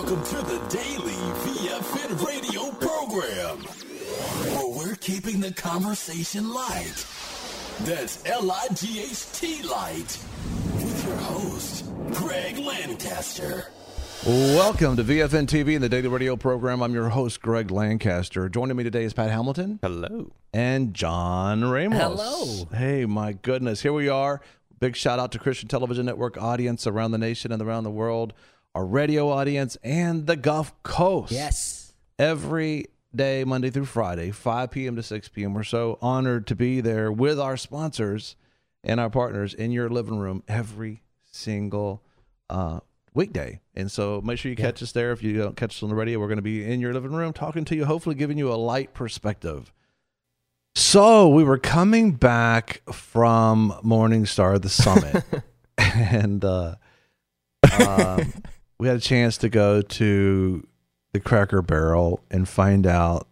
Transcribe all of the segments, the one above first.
Welcome to the daily VFN radio program, where we're keeping the conversation light. That's L-I-G-H-T light. With your host, Greg Lancaster. Welcome to VFN TV and the daily radio program. I'm your host, Greg Lancaster. Joining me today is Pat Hamilton. Hello. And John Ramos. Hello. Hey, my goodness. Here we are. Big shout out to Christian Television Network audience around the nation and around the world, our radio audience, and the Gulf Coast. Yes. Every day, Monday through Friday, 5 p.m. to 6 p.m. We're so honored to be there with our sponsors and our partners in your living room every single weekday. And so make sure you catch us there. If you don't catch us on the radio, we're going to be in your living room talking to you, hopefully giving you a light perspective. So we were coming back from Morningstar, the summit, and we had a chance to go to the Cracker Barrel and find out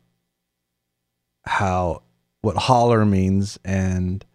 what holler means and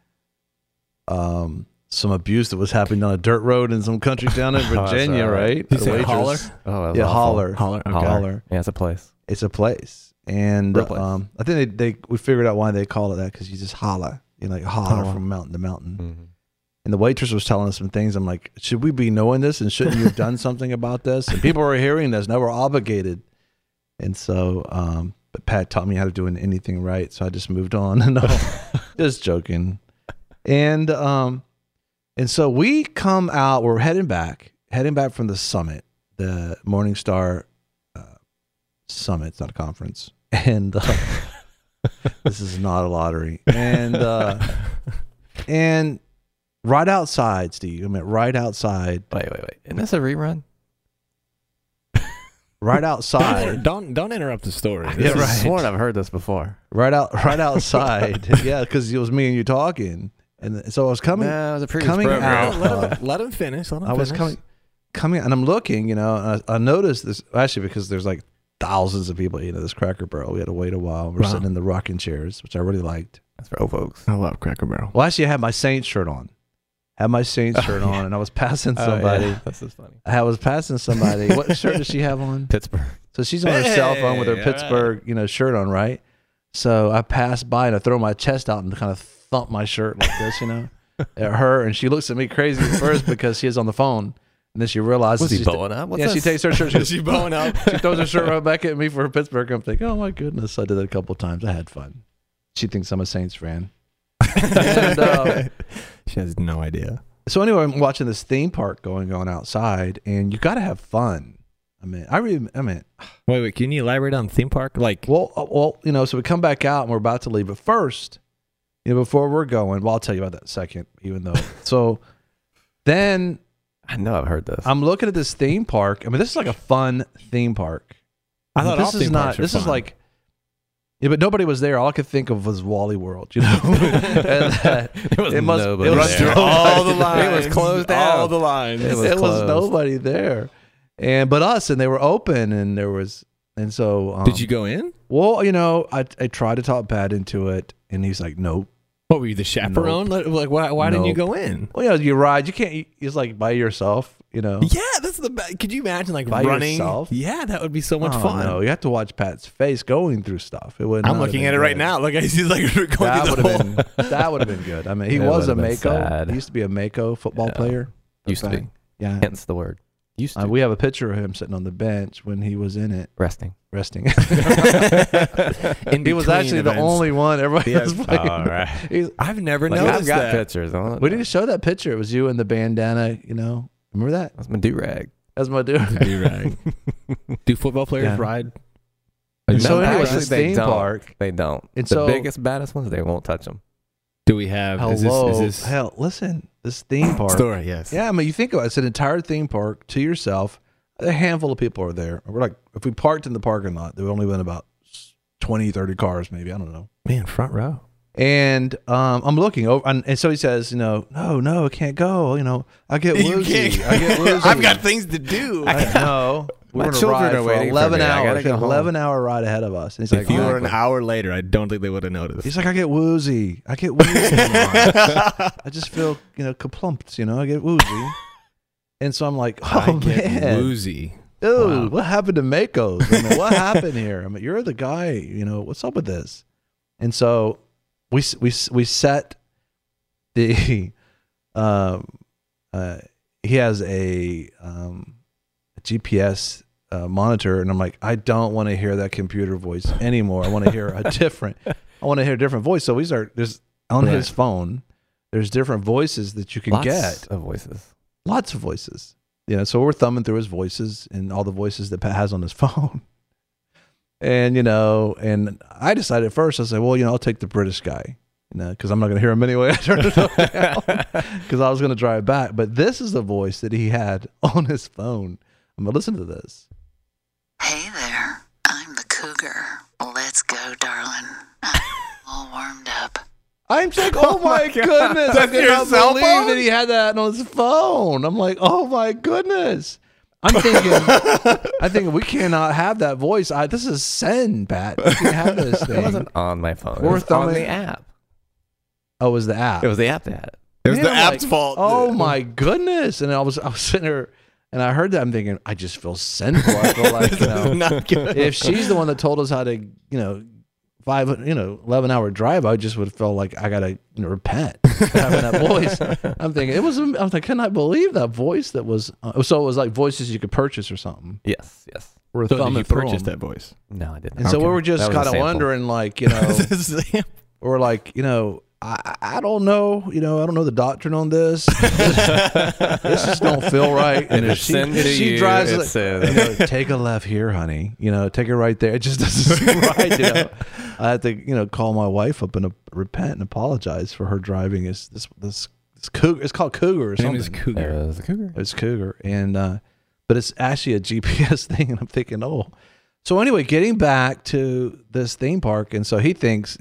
some abuse that was happening on a dirt road in some countries down in Virginia, right? Did you say holler? Oh, yeah, holler. Holler. Okay. Holler. Yeah, it's a place. It's a place. And Real place. I think we figured out why they call it that, because you just holler. You like holler from mountain to mountain. Mm-hmm. And the waitress was telling us some things. I'm like, should we be knowing this? And shouldn't you have done something about this? And people were hearing this. Now we're obligated. And so, but Pat taught me how to do anything right. So I just moved on. No, just joking. And so we come out, we're heading back from the summit, the Morningstar summit. It's not a conference. And this is not a lottery. And right outside, Steve. I mean, right outside. Wait. Isn't this a rerun? Right outside. Don't interrupt the story. Yeah, I've right. sworn I've heard this before. Right outside. Yeah, because it was me and you talking. And so I was coming. No, it was a previous coming program. out. Let him finish. I was coming, and I'm looking. And I noticed this actually because there's like thousands of people eating at this Cracker Barrel. We had to wait a while. We're sitting in the rocking chairs, which I really liked. That's for old folks. I love Cracker Barrel. Well, actually, I had my Saints shirt on. On, and I was passing somebody. Yeah. That's just funny. I was passing somebody. What shirt does she have on? Pittsburgh. So she's on her cell phone with her Pittsburgh, shirt on, right? So I passed by and I throw my chest out and kind of thump my shirt like this, at her, and she looks at me crazy at first because she is on the phone. And then she realizes Was he bowing up? What's she this? takes her shirt. Is she bowing up? She throws her shirt right back at me for her Pittsburgh. I'm thinking, oh my goodness, I did that a couple of times. I had fun. She thinks I'm a Saints fan. And, She has no idea. so anyway, I'm watching this theme park going on outside, and you got to have fun. Wait. Can you elaborate on theme park? Like, so we come back out and we're about to leave, but first, before we're going, I'll tell you about that in a second, even though. So then I know I've heard this. I'm looking at this theme park. This is like a fun theme park. I thought all theme parks were This is fun. like, but nobody was there. All I could think of was Wally World, and that There was nobody was there. all the lines. It was closed down. All the lines. It was there was closed. nobody there, but us, and they were open, and there was, and so. Did you go in? Well, I tried to talk Pat into it, and he's like, nope. What were you, the chaperone? Like, why didn't you Nope. go in? Well, you ride. You can't. It's like by yourself. Yeah, that's the best. Could you imagine By running? yourself? Yeah, that would be so much Oh, fun. no, you have to watch Pat's face going through stuff. It would. I'm looking at it right now. Look, I see like going That through would the have whole. been. That would have been good. He It was a would've been Mako. sad. He used to be a Mako football player. Used to be. Yeah. Hence the word. Used to. We have a picture of him sitting on the bench when he was in it, Resting. resting. In He was between actually the events. only one. Everybody was Yes. playing. All right. He's- I've never Like, noticed I've got that. pictures. We need to show that picture. It was you in the bandana. Remember that? That's my do-rag. That's my dude. Do-rag. Do football players Yeah. ride? So No, anyway, actually, this they theme don't. park. They don't. And the so- biggest, baddest ones, they won't touch them. Do we have? Hello. Is this Hell, listen. This theme park. story? Yes. Yeah, you think about it. It's an entire theme park to yourself. A handful of people are there. We're like, if we parked in the parking lot, there would only been about 20, 30 cars, maybe. I don't know. Man, front row. And I'm looking over, and so he says, no, I can't go. I get woozy. I get woozy. I've got things to do. No. My We're going to children ride are for waiting for 11 me. I gotta hours. go home. 11-hour ride ahead of us. And he's like, If you were an exactly. hour later, I don't think they would have noticed. He's like, I get woozy. I just feel, kaplumped, I get woozy. And so I'm like, oh, I get man. woozy. dude, what happened to Mako's? I mean, what happened here? I mean, you're the guy, what's up with this? And so we set the, he has a GPS monitor, and I'm like, I don't want to hear that computer voice anymore. I want to hear a different voice. So there's on his phone, there's different voices that you can get. Lots of voices. So we're thumbing through his voices and all the voices that Pat has on his phone. And, and I decided at first, I said, well, I'll take the British guy, because I'm not going to hear him anyway. I turned it down because I was going to drive back. But this is the voice that he had on his phone. I'm going to listen to this. Hey there, I'm the cougar. Let's go, darling. I'm all warmed up. I'm like, oh my goodness. I cannot believe that he had that on his phone. I'm like, oh my goodness. I'm thinking we cannot have that voice. This is send, Pat. You can have this thing. It wasn't on my phone. It was on the app. Oh, it was the app. It was the app that had it. It was the app's fault. Oh my goodness. And I was sitting there and I heard that. I'm thinking, I just feel sinful. I feel like, if she's the one that told us how to, 11-hour drive, I just would feel like I gotta repent for having that voice. I'm thinking I was like, can I believe that voice that was so it was like voices you could purchase or something. Yes. We're so did you purchase that voice? No, I didn't. And so we were just kind of wondering, like, or like, I don't know, I don't know the doctrine on this. This just don't feel right. And if she drives, it says, take a left here, honey. Take it right there. It just doesn't seem right. I have to, call my wife up and repent and apologize for her driving. This cougar. It's called Cougar or something. It's Cougar. It's Cougar. It's Cougar, and but it's actually a GPS thing. And I'm thinking, oh. So anyway, getting back to this theme park, and so he thinks,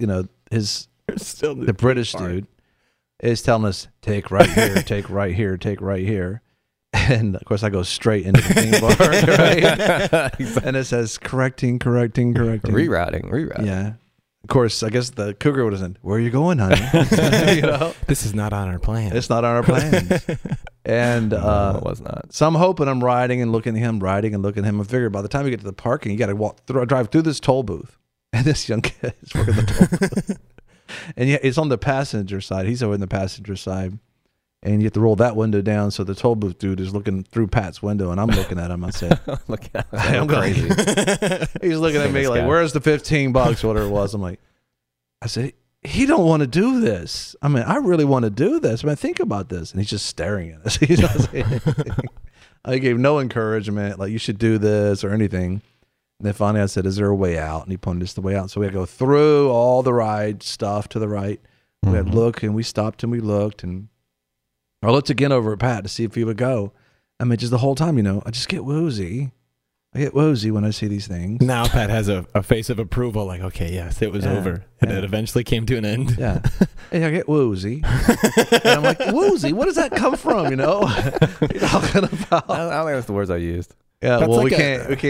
the British dude is telling us, take right here, take right here, take right here. And of course I go straight into the theme park, right? And it says correcting. Rerouting. Yeah. Of course, I guess the cougar would have said, where are you going, honey? This is not on our plan. It's not on our plans. And no, it was not. So I'm hoping I'm riding and looking at him. I figure by the time you get to the parking, you got to drive through this toll booth. And this young kid is working the toll booth. And it's on the passenger side. He's over in the passenger side. And you have to roll that window down. So the toll booth dude is looking through Pat's window. And I'm looking at him. I said, I'm crazy. He's looking at me like, where's the $15, whatever it was. I'm like, I said, he don't want to do this. I mean, I really want to do this. I mean, think about this. And he's just staring at us. He's not saying anything. I gave no encouragement. Like, you should do this or anything. And then finally I said, is there a way out? And he pointed us the way out. So we had to go through all the ride stuff to the right. We had to look, and we stopped and we looked. And I looked again over at Pat to see if he would go. I mean, just the whole time, I just get woozy. I get woozy when I see these things. Now Pat has a face of approval, like, okay, yes, it was over. And it eventually came to an end. Yeah. And I get woozy. And I'm like, woozy? What does that come from, You're talking about? I don't think that's the words I used. Yeah, that's well, like we can't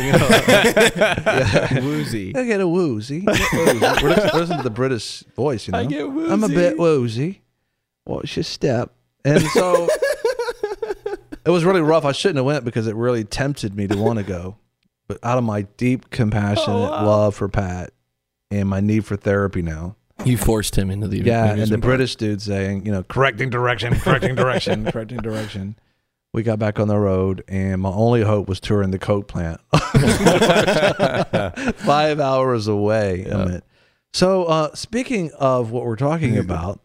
woozy. I get a woozy. Listen to the British voice, I get woozy. I'm a bit woozy. Watch your step. And so it was really rough. I shouldn't have went because it really tempted me to want to go. But out of my deep, compassionate love for Pat and my need for therapy now. You forced him into the and the British dude saying, correcting direction. We got back on the road, and my only hope was touring the Coke plant. 5 hours away. Yeah. So speaking of what we're talking about,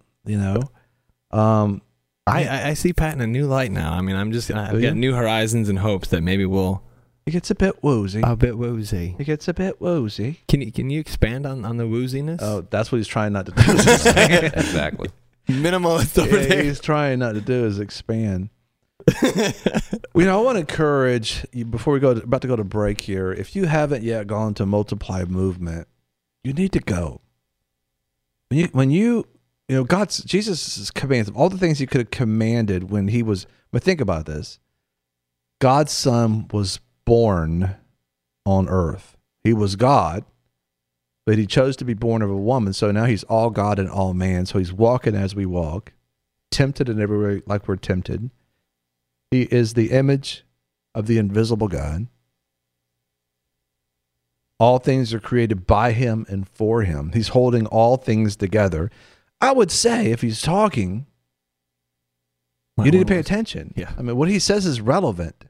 I see Pat in a new light now. I mean, I've got new horizons and hopes that maybe we'll. It gets a bit woozy. A bit woozy. It gets a bit woozy. Can you expand on the wooziness? Oh, that's what he's trying not to do. Exactly. Minimalist over there. He's trying not to do is expand. I want to encourage you before we about to go to break here. If you haven't yet gone to Multiply Movement, you need to go. When Jesus' commands, all the things he could have commanded when he was. But think about this: God's Son was born on earth. He was God, but he chose to be born of a woman. So now he's all God and all man. So he's walking as we walk, tempted in every way like we're tempted. He is the image of the invisible God. All things are created by him and for him. He's holding all things together. I would say if he's talking, you need to pay attention. Yeah. I mean, what he says is relevant.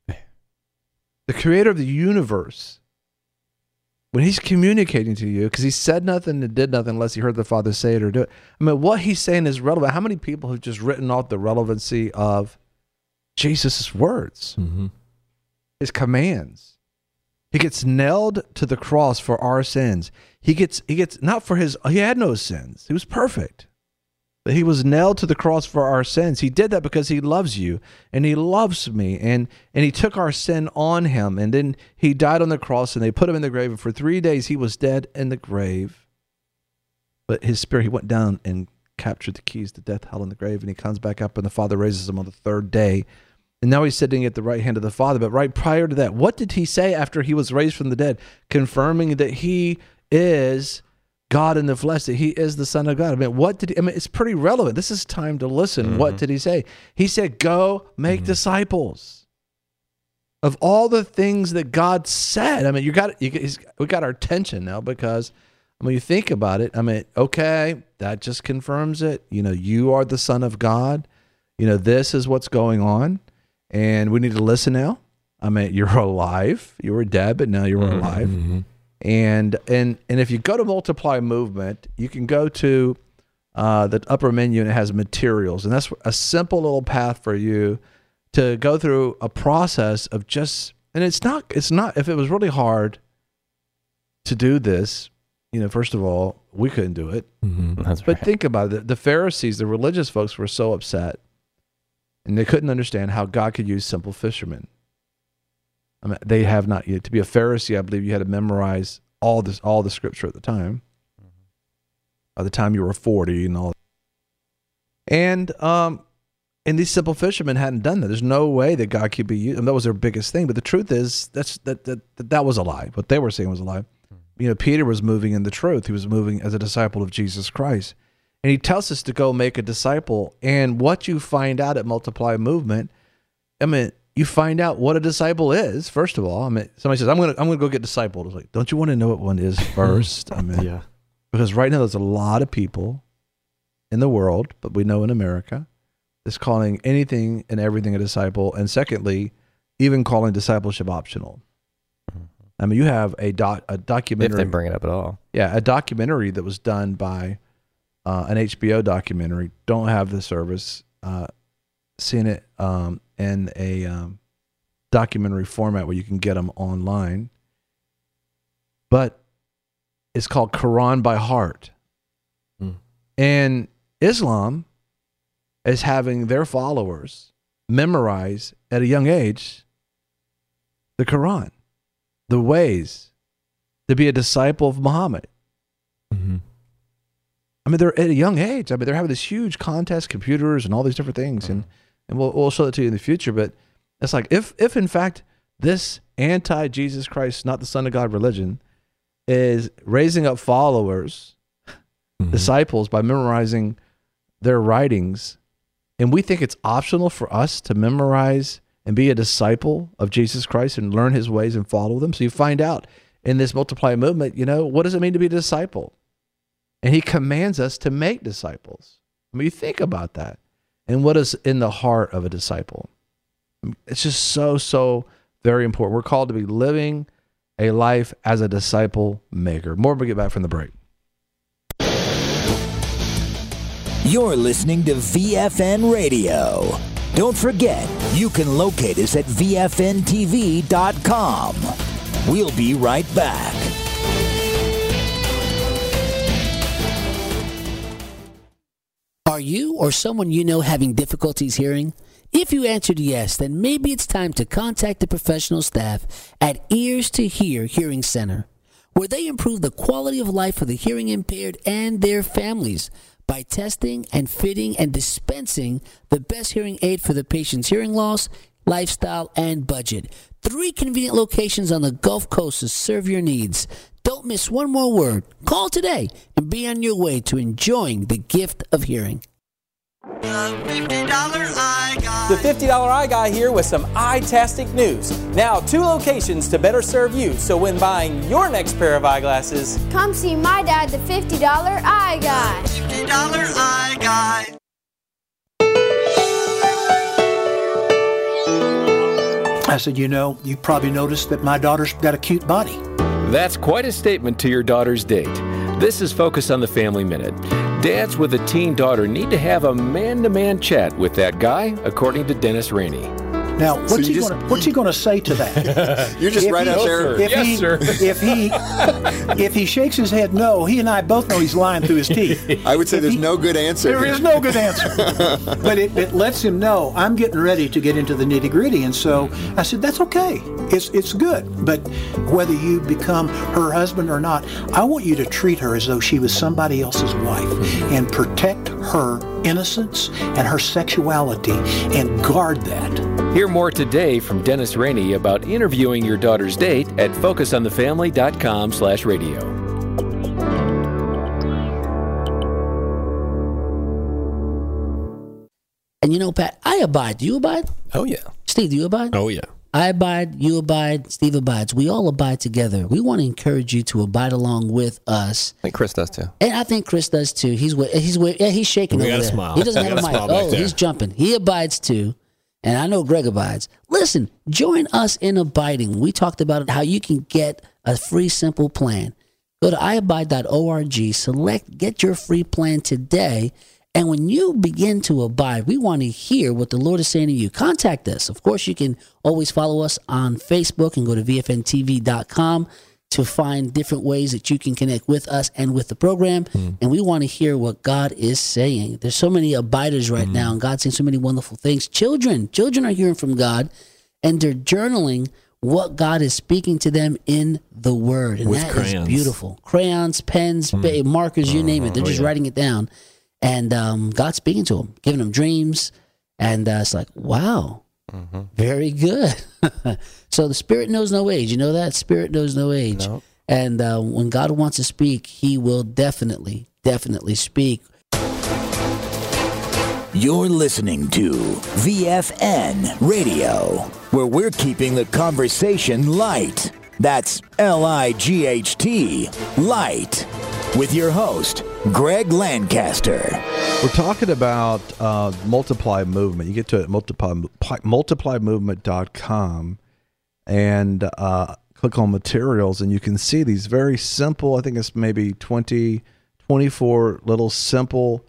The creator of the universe, when he's communicating to you, because he said nothing and did nothing unless he heard the Father say it or do it. I mean, what he's saying is relevant. How many people have just written off the relevancy of Jesus' words, his commands? He gets nailed to the cross for our sins. He gets not for he had no sins. He was perfect. But he was nailed to the cross for our sins. He did that because he loves you and he loves me. And he took our sin on him. And then he died on the cross and they put him in the grave. And for 3 days he was dead in the grave. But his spirit, he went down and captured the keys to death, hell, and the grave. And he comes back up and the Father raises him on the third day. And now he's sitting at the right hand of the Father. But right prior to that, what did he say after he was raised from the dead? Confirming that he is God in the flesh, that he is the Son of God. I mean, it's pretty relevant. This is time to listen. What did he say? He said, go make disciples. Of all the things that God said, I mean, we got our attention now because when you think about it, I mean, okay, that just confirms it. You are the Son of God. This is what's going on. And we need to listen now. I mean, you're alive. You were dead, but now you're alive. And if you go to Multiply Movement, you can go to the upper menu and it has materials. And that's a simple little path for you to go through a process of and it's not, if it was really hard to do this, first of all, we couldn't do it. But think about it. The Pharisees, the religious folks were so upset and they couldn't understand how God could use simple fishermen. I mean, they have not yet. To be a Pharisee, I believe you had to memorize all the scripture at the time. By the time you were 40 and all. And these simple fishermen hadn't done that. There's no way that God could be used. And that was their biggest thing. But the truth is that was a lie. What they were saying was a lie. Peter was moving in the truth. He was moving as a disciple of Jesus Christ. And he tells us to go make a disciple. And what you find out at Multiply Movement, I mean, you find out what a disciple is, first of all. I mean, somebody says, I'm gonna go get discipled. It's like, don't you want to know what one is first? I mean, yeah. Because right now there's a lot of people in the world, but we know in America, that's calling anything and everything a disciple. And secondly, even calling discipleship optional. I mean, you have a documentary. If they bring it up at all. Yeah, a documentary that was done by an HBO documentary. Don't have the service. Seen it in a documentary format where you can get them online. But it's called Quran by Heart. And Islam is having their followers memorize at a young age the Quran, the ways to be a disciple of Muhammad. I mean, they're at a young age. I mean, they're having this huge contest, computers and all these different things. And we'll show that to you in the future. But it's like, if in fact this anti-Jesus Christ, not the Son of God religion is raising up followers, disciples, by memorizing their writings, and we think it's optional for us to memorize and be a disciple of Jesus Christ and learn his ways and follow them. So you find out in this Multiply Movement, what does it mean to be a disciple? And he commands us to make disciples. I mean, you think about that. And what is in the heart of a disciple? It's just so very important. We're called to be living a life as a disciple maker. More when we get back from the break. You're listening to VFN Radio. Don't forget, you can locate us at VFNTV.com. We'll be right back. Are you or someone you know having difficulties hearing? If you answered yes, then maybe it's time to contact the professional staff at Ears to Hear Hearing Center, where they improve the quality of life for the hearing impaired and their families by testing and fitting and dispensing the best hearing aid for the patient's hearing loss, lifestyle, and budget. 3 convenient locations on the Gulf Coast to serve your needs. Don't miss one more word. Call today and be on your way to enjoying the gift of hearing. The $50 Eye Guy here with some eye-tastic news. Now, 2 locations to better serve you. So when buying your next pair of eyeglasses, come see my dad, the $50 Eye Guy. $50 Eye Guy. I said, you probably noticed that my daughter's got a cute body. That's quite a statement to your daughter's date. This is Focus on the Family Minute. Dads with a teen daughter need to have a man-to-man chat with that guy, according to Dennis Rainey. Now, what's he going to say to that? You're just right out there. Yes, sir. If he shakes his head no, he and I both know he's lying through his teeth. I would say there's no good answer. There is no good answer. But it lets him know I'm getting ready to get into the nitty-gritty. And so I said, that's okay. It's good. But whether you become her husband or not, I want you to treat her as though she was somebody else's wife and protect her innocence and her sexuality and guard that. Hear more today from Dennis Rainey about interviewing your daughter's date at focusonthefamily.com/radio. And Pat, I abide. Do you abide? Oh, yeah. Steve, do you abide? Oh, yeah. I abide, you abide, Steve abides. We all abide together. We want to encourage you to abide along with us. I think Chris does too. And I think Chris does too. He's shaking over there. Smile. He doesn't have a mic. Oh, he's jumping. He abides too. And I know Greg abides. Listen, join us in abiding. We talked about how you can get a free, simple plan. Go to iabide.org, get your free plan today. And when you begin to abide, we want to hear what the Lord is saying to you. Contact us. Of course, you can always follow us on Facebook and go to vfntv.com to find different ways that you can connect with us and with the program. And we want to hear what God is saying. There's so many abiders right now, and God's saying so many wonderful things. Children are hearing from God, and they're journaling what God is speaking to them in the Word. And that is beautiful. Crayons, pens, markers, you name it. They're just writing it down. And God's speaking to them, giving them dreams. And it's like, wow, very good. So the Spirit knows no age. You know that? Spirit knows no age. Nope. And when God wants to speak, he will definitely speak. You're listening to VFN Radio, where we're keeping the conversation light. That's L-I-G-H-T, light. With your host, Greg Lancaster. We're talking about Multiply Movement. You get to it at multiplymovement.com and click on materials, and you can see these very simple, I think it's maybe 24 little simple,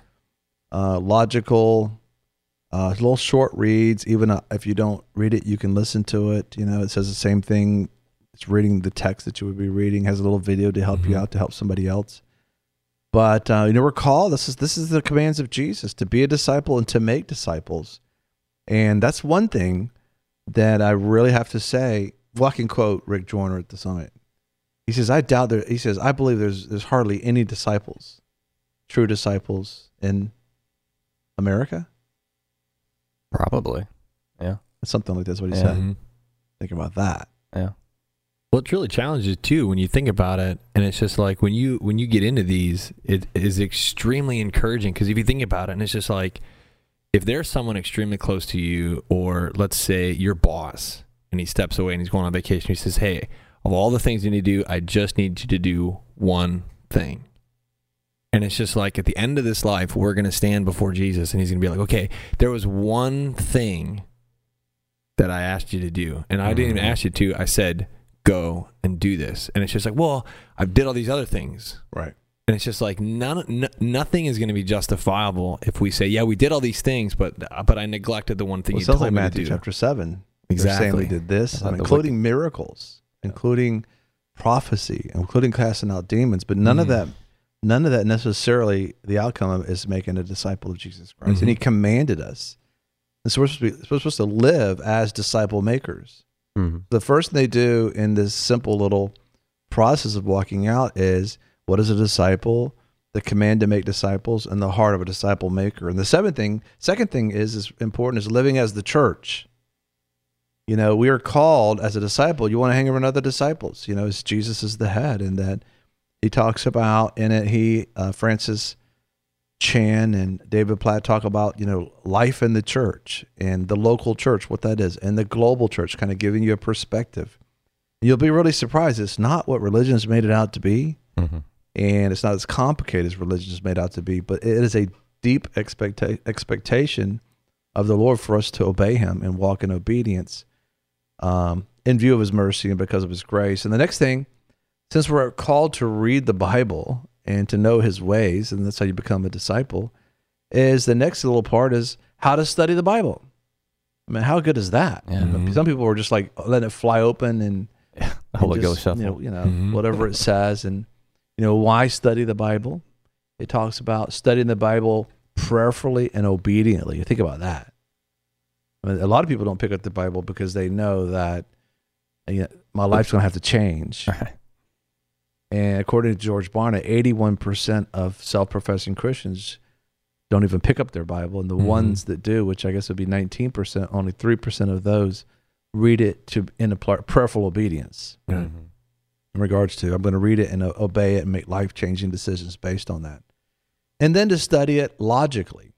logical, little short reads. Even if you don't read it, you can listen to it. It says the same thing. It's reading the text that you would be reading. It has a little video to help you out, to help somebody else. But recall, this is the commands of Jesus, to be a disciple and to make disciples. And that's one thing that I really have to say. Well, I can quote Rick Joyner at the summit. He says, I believe there's hardly any disciples, true disciples in America. Probably. Yeah. Something like that's what he said. Think about that. Yeah. Well, it's really challenging too when you think about it, and it's just like when you get into these, it is extremely encouraging, because if you think about it, and it's just like, if there's someone extremely close to you, or let's say your boss, and he steps away and he's going on vacation, he says, hey, of all the things you need to do, I just need you to do one thing. And it's just like, at the end of this life, we're going to stand before Jesus, and he's going to be like, okay, there was one thing that I asked you to do, and I didn't even ask you to. I said, go and do this. And it's just like, well, I did all these other things. Right. And it's just like, nothing is going to be justifiable if we say, yeah, we did all these things, but I neglected the one thing you told me to do. Sounds like Matthew chapter 7. Exactly. They're saying we did this, including miracles, including prophecy, including casting out demons, but none of that necessarily, the outcome is making a disciple of Jesus Christ. And he commanded us. And so we're supposed to live as disciple makers. The first thing they do in this simple little process of walking out is, what is a disciple? The command to make disciples, and the heart of a disciple maker. And the second thing is important, is living as the church. We are called as a disciple. You want to hang around other disciples, as Jesus is the head, and that he talks about in it. Francis Chan and David Platt talk about, life in the church and the local church, what that is, and the global church, kind of giving you a perspective. You'll be really surprised. It's not what religion has made it out to be, and it's not as complicated as religion is made out to be, but it is a deep expectation of the Lord for us to obey him and walk in obedience in view of his mercy and because of his grace. And the next thing, since we're called to read the Bible and to know his ways, and that's how you become a disciple, is the next little part is how to study the Bible. I mean, how good is that? Yeah. Some people are just like letting it fly open and Holy Ghost just, shuffle. Whatever it says. And, why study the Bible? It talks about studying the Bible prayerfully and obediently. You think about that. I mean, a lot of people don't pick up the Bible because they know that my life's going to have to change. Right. And according to George Barna, 81% of self-professing Christians don't even pick up their Bible. And the ones that do, which I guess would be 19%, only 3% of those read it in a prayerful obedience. In regards to, I'm going to read it and obey it and make life-changing decisions based on that. And then to study it logically.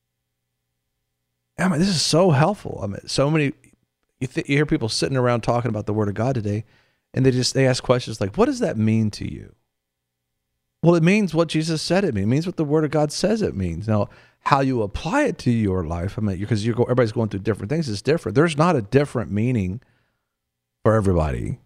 I mean, this is so helpful. I mean, so many, you hear people sitting around talking about the Word of God today, and they ask questions like, what does that mean to you? Well, it means what Jesus said it means. It means what the Word of God says it means. Now, how you apply it to your life, I mean, because everybody's going through different things, is different. There's not a different meaning for everybody.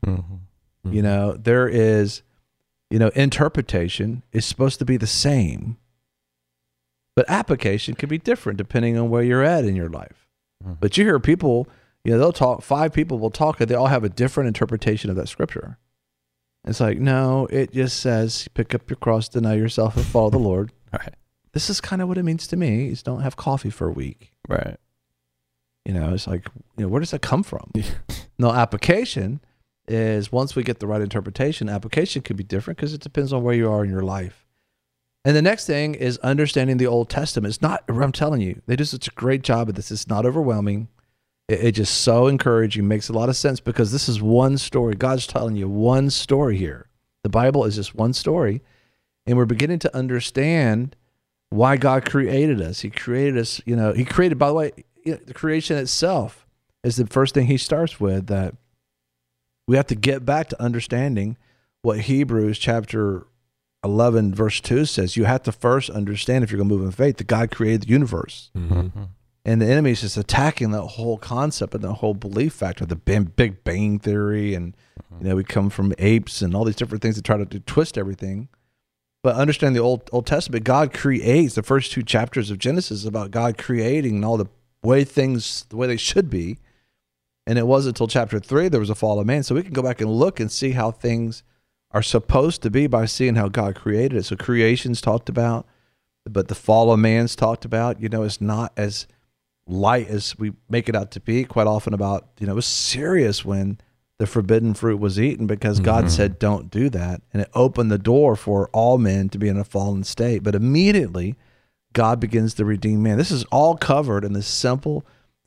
There is, interpretation is supposed to be the same, but application can be different depending on where you're at in your life. But you hear people, they'll talk, 5 people will talk, and they all have a different interpretation of that scripture. It's like, no, it just says, pick up your cross, deny yourself, and follow the Lord. Right. This is kind of what it means to me, is don't have coffee for a week. Right. It's like, where does that come from? No, application is, once we get the right interpretation, application could be different because it depends on where you are in your life. And the next thing is understanding the Old Testament. It's not, I'm telling you, they do such a great job of this. It's not overwhelming. It just so encouraging, makes a lot of sense because this is one story. God's telling you one story here. The Bible is just one story. And we're beginning to understand why God created us. He created us, he created, by the way, the creation itself is the first thing he starts with, that we have to get back to understanding what Hebrews chapter 11 verse 2 says. You have to first understand, if you're going to move in faith, that God created the universe. And the enemy is just attacking that whole concept and the whole belief factor, the Big Bang Theory, and we come from apes and all these different things that try to twist everything. But understand the Old Testament, God creates, the first 2 chapters of Genesis is about God creating and all the way they should be. And it wasn't until chapter 3 there was a fall of man. So we can go back and look and see how things are supposed to be by seeing how God created it. So creation's talked about, but the fall of man's talked about. It's not as light as we make it out to be. Quite often about, it was serious when the forbidden fruit was eaten because God said don't do that, and it opened the door for all men to be in a fallen state. But immediately God begins to redeem man. This is all covered in this simple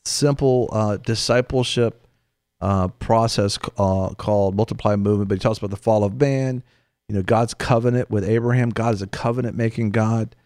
discipleship process called Multiply Movement. But he talks about the fall of man, God's covenant with Abraham. God is a covenant making God.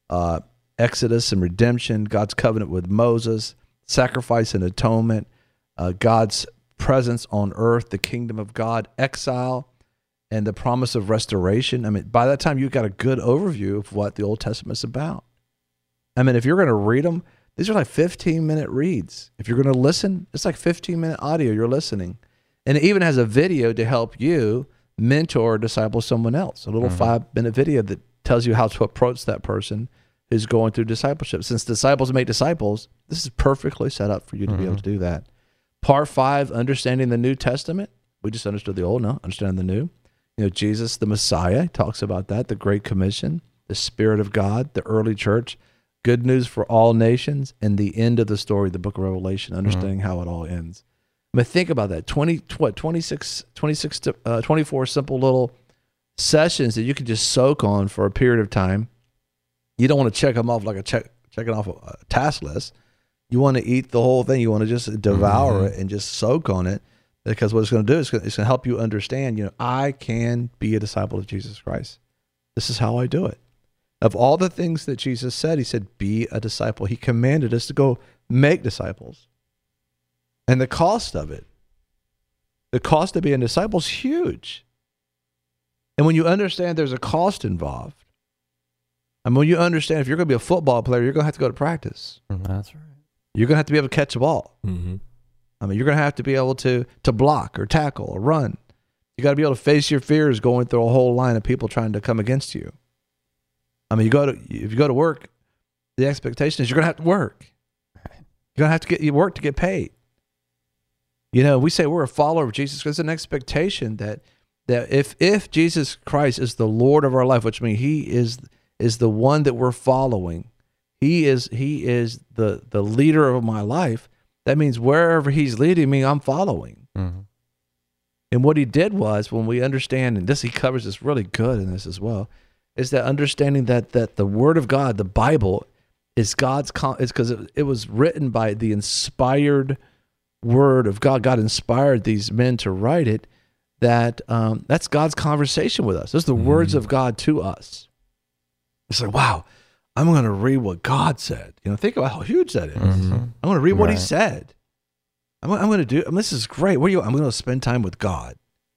Exodus and redemption, God's covenant with Moses, sacrifice and atonement, God's presence on earth, the kingdom of God, exile, and the promise of restoration. I mean, by that time, you've got a good overview of what the Old Testament's about. I mean, if you're going to read them, these are like 15-minute reads. If you're going to listen, it's like 15-minute audio you're listening. And it even has a video to help you mentor or disciple someone else, a little 5-minute video that tells you how to approach that person who's going through discipleship. Since disciples make disciples, this is perfectly set up for you to be able to do that. Part 5, understanding the New Testament. We just understood the old, now understanding the new. Jesus, the Messiah, talks about that, the Great Commission, the Spirit of God, the early church, good news for all nations, and the end of the story, the book of Revelation, understanding how it all ends. I mean, think about that. 24 simple little sessions that you can just soak on for a period of time. You don't want to check them off like checking off a task list. You want to eat the whole thing. You want to just devour it and just soak on it, because what it's going to do is it's going to help you understand, I can be a disciple of Jesus Christ. This is how I do it. Of all the things that Jesus said, he said, be a disciple. He commanded us to go make disciples. And the cost of it, the cost of being a disciple is huge. And when you understand there's a cost involved, I mean, when you understand if you're going to be a football player, you're going to have to go to practice. That's right. You're going to have to be able to catch a ball. Mm-hmm. I mean, you're going to have to be able to block or tackle or run. You got to be able to face your fears going through a whole line of people trying to come against you. I mean, if you go to work, the expectation is you're going to have to work. You're going to have to get work to get paid. You know, we say we're a follower of Jesus. There's an expectation that if Jesus Christ is the Lord of our life, which means he is the one that we're following, he is the leader of my life, that means wherever he's leading me, I'm following. Mm-hmm. And what he did was, when we understand, and this he covers this really good in this as well, is that understanding that the Word of God, the Bible, is God's, is because it was written by the inspired Word of God. God inspired these men to write it. That's God's conversation with us. Those are the words of God to us. It's like, wow, I'm going to read what God said. You know, think about how huge that is. Mm-hmm. I'm going to read what he said. I'm going to do. I mean, this is great. I'm going to spend time with God.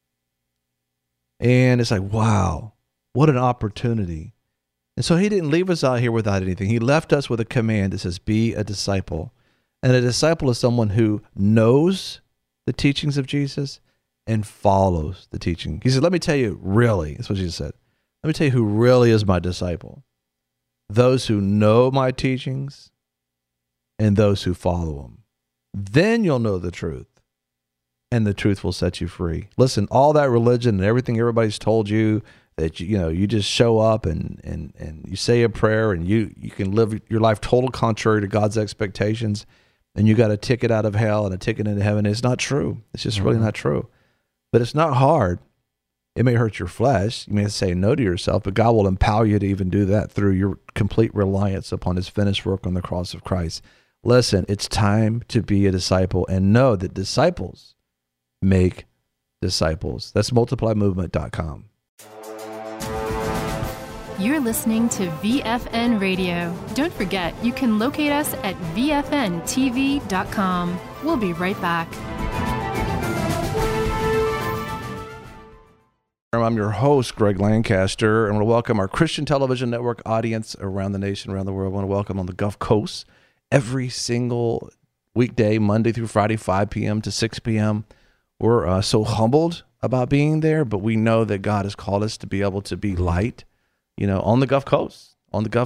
And it's like, wow, what an opportunity. And so he didn't leave us out here without anything. He left us with a command that says, be a disciple. And a disciple is someone who knows the teachings of Jesus and follows the teaching. He said, let me tell you, really, that's what Jesus said. Let me tell you who really is my disciple. Those who know my teachings and those who follow them. Then you'll know the truth, and the truth will set you free. Listen, all that religion and everything everybody's told you, that you just show up and you say a prayer and you can live your life total contrary to God's expectations, and you got a ticket out of hell and a ticket into heaven. It's not true. It's just really not true. But it's not hard. It may hurt your flesh. You may have to say no to yourself, but God will empower you to even do that through your complete reliance upon his finished work on the cross of Christ. Listen, it's time to be a disciple, and know that disciples make disciples. That's multiplymovement.com. You're listening to VFN Radio. Don't forget, you can locate us at VFNTV.com. We'll be right back. I'm your host, Greg Lancaster, and I want to welcome our Christian Television Network audience around the nation, around the world. I want to welcome on the Gulf Coast every single weekday, Monday through Friday, 5 p.m. to 6 p.m. We're so humbled about being there, but we know that God has called us to be able to be light, on the Gulf Coast, and on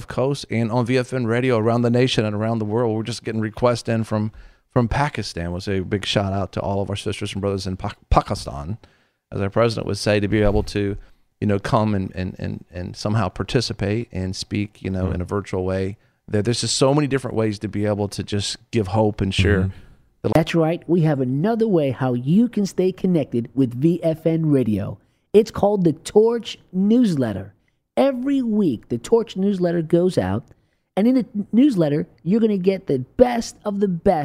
VFN Radio around the nation and around the world. We're just getting requests in from Pakistan. We'll say a big shout out to all of our sisters and brothers in Pakistan, as our president would say, to be able to, come and somehow participate and speak, in a virtual way. There's just so many different ways to be able to just give hope and share. That's right. We have another way how you can stay connected with VFN Radio. It's called the Torch Newsletter. Every week, the Torch Newsletter goes out, and in the newsletter, you're going to get the best of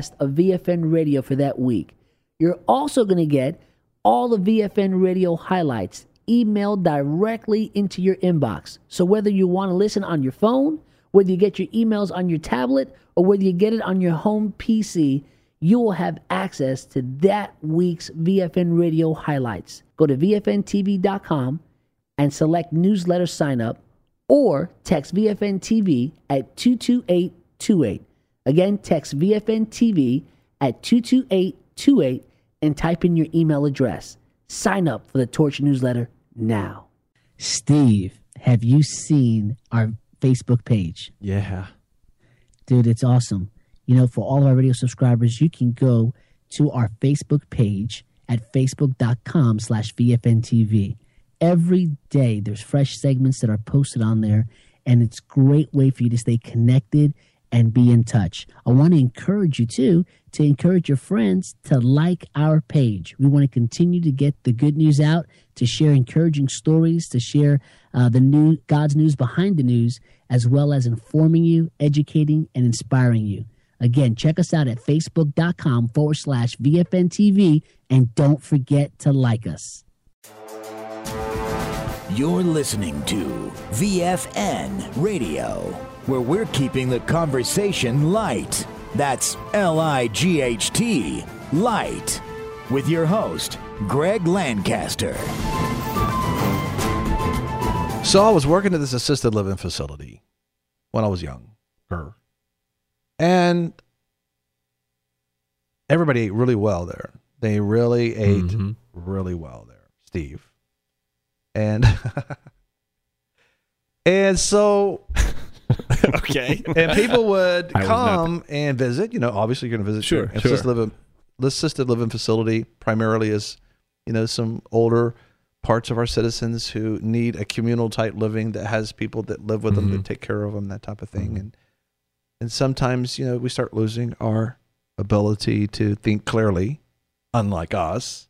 VFN Radio for that week. You're also going to get all the VFN Radio highlights emailed directly into your inbox. So whether you want to listen on your phone, whether you get your emails on your tablet, or whether you get it on your home PC, you will have access to that week's VFN Radio highlights. Go to VFNTV.com and select newsletter sign up, or text VFN TV at 22828. Again, text VFN TV at 22828 and type in your email address. Sign up for the Torch Newsletter now. Steve, have you seen our Facebook page? Yeah. Dude, it's awesome. For all of our radio subscribers, you can go to our Facebook page at facebook.com/VFNTV. Every day, there's fresh segments that are posted on there, and it's a great way for you to stay connected and be in touch. I want to encourage you, too, to encourage your friends to like our page. We want to continue to get the good news out, to share encouraging stories, to share God's news behind the news, as well as informing you, educating, and inspiring you. Again, check us out at facebook.com/VFNTV, and don't forget to like us. You're listening to VFN Radio, where we're keeping the conversation light. That's LIGHT, light. With your host, Greg Lancaster. So I was working at this assisted living facility when I was younger. And everybody ate really well there. They really ate really well there, Steve. And so okay. And people would come and visit, obviously you're going to visit Sure. assisted living facility primarily is, some older parts of our citizens who need a communal type living that has people that live with them that take care of them, that type of thing. And sometimes, we start losing our ability to think clearly, unlike us.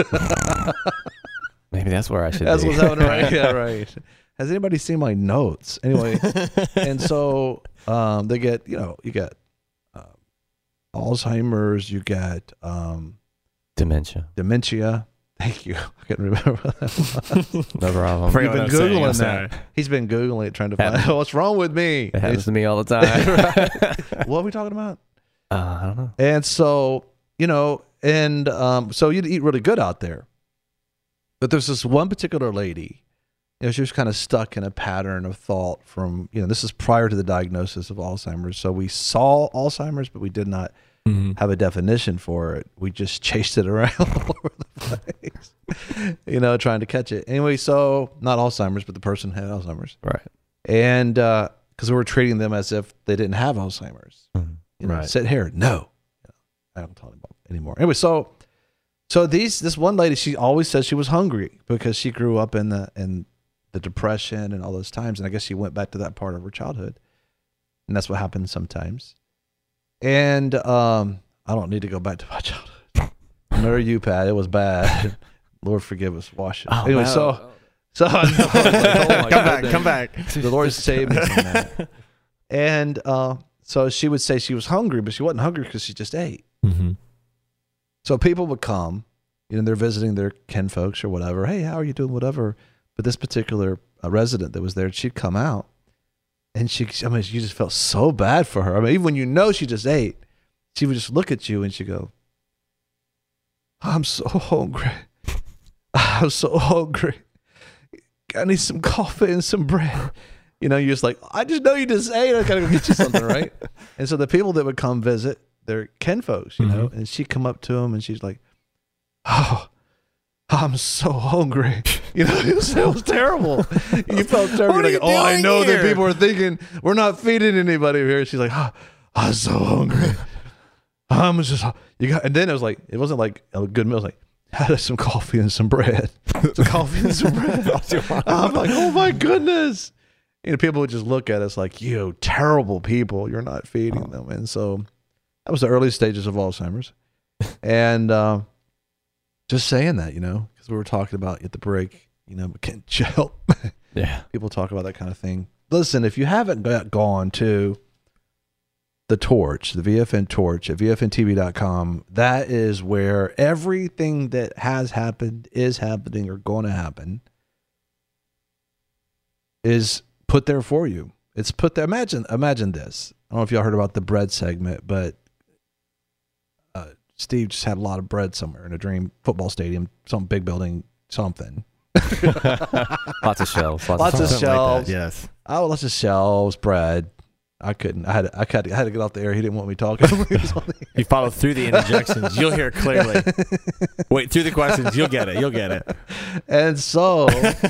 Maybe that's where I should That's be. what's happening, right? Yeah, right. Has anybody seen my notes? Anyway, and so they get, you get Alzheimer's, you get dementia. Thank you. I couldn't remember what that was. No problem. You've been Googling that. He's been Googling it, trying to find out what's wrong with me. It happens to me all the time. What are we talking about? I don't know. And so, so you'd eat really good out there. But there's this one particular lady, she was kind of stuck in a pattern of thought from, this is prior to the diagnosis of Alzheimer's. So we saw Alzheimer's, but we did not have a definition for it. We just chased it around all over the place, trying to catch it. Anyway, so not Alzheimer's, but the person had Alzheimer's. Right. And because we were treating them as if they didn't have Alzheimer's. Right. Sit here. No. I don't talk about it anymore. Anyway, so this one lady, she always said she was hungry because she grew up in the depression and all those times. And I guess she went back to that part of her childhood. And that's what happens sometimes. And I don't need to go back to my childhood. Nor you, Pat. It was bad. Lord forgive us. Wash it. Anyway, no. Come back. The Lord saved me from that. And so she would say she was hungry, but she wasn't hungry because she just ate. So people would come, they're visiting their kin folks or whatever. Hey, how are you doing? Whatever. But this particular resident that was there, she'd come out, and you just felt so bad for her. Even when she just ate, she would just look at you and she'd go, I'm so hungry. I'm so hungry. I need some coffee and some bread. You're just like, I just know you just ate. I gotta go get you something, right? And so the people that would come visit, they're kin folks, and she'd come up to them and she's like, oh, I'm so hungry. It was terrible. You felt terrible. Like, I know that people are thinking we're not feeding anybody here. She's like, oh, I'm so hungry. And then it wasn't like a good meal. It was like, had some coffee and some bread. Some coffee and some bread. I'm like, oh my goodness. People would just look at us like, you terrible people. You're not feeding them. And so that was the early stages of Alzheimer's. And just saying that, because we were talking about at the break, can't you help? Yeah. People talk about that kind of thing. Listen, if you haven't gone to the Torch, the VFN Torch at VFNTV.com, that is where everything that has happened, is happening, or going to happen is put there for you. It's put there. Imagine this. I don't know if y'all heard about the bread segment, but Steve just had a lot of bread somewhere in a dream football stadium, some big building, something. Lots of shelves. Lots of shelves. Like that, yes. Oh, lots of shelves, bread. I couldn't. I had to get off the air. He didn't want me talking. You follow through the interjections. You'll hear it clearly. Wait, through the questions. You'll get it. And so,